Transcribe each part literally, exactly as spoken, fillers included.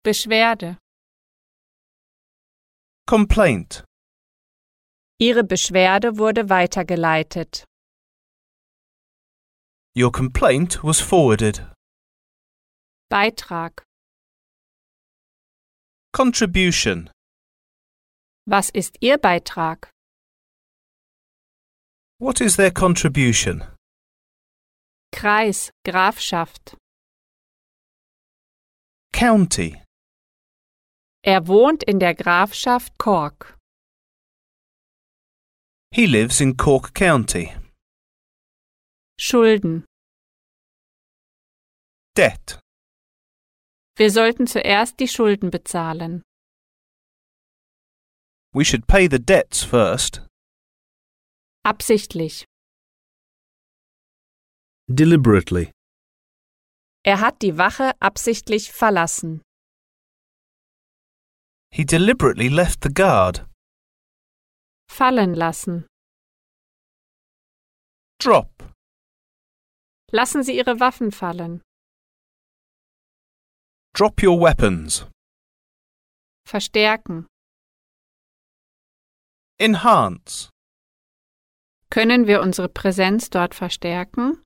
Beschwerde. Complaint. Ihre Beschwerde wurde weitergeleitet. Your complaint was forwarded. Beitrag. Contribution. Was ist Ihr Beitrag? What is their contribution? Kreis, Grafschaft. County. Er wohnt in der Grafschaft Cork. He lives in Cork County. Schulden. Debt. Wir sollten zuerst die Schulden bezahlen. We should pay the debts first. Absichtlich. Deliberately. Er hat die Wache absichtlich verlassen. He deliberately left the guard. Fallen lassen. Drop. Lassen Sie Ihre Waffen fallen. Drop your weapons. Verstärken. Enhance. Können wir unsere Präsenz dort verstärken?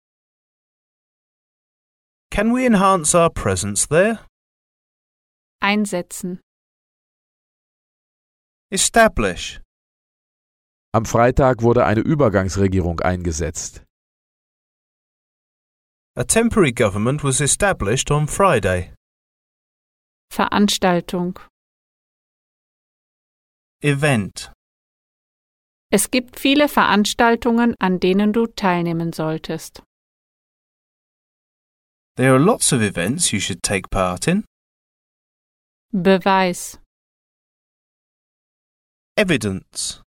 Can we enhance our presence there? Einsetzen. Establish. Am Freitag wurde eine Übergangsregierung eingesetzt. A temporary government was established on Friday. Veranstaltung. Event. Es gibt viele Veranstaltungen, an denen du teilnehmen solltest. There are lots of events you should take part in. Beweis. Evidence.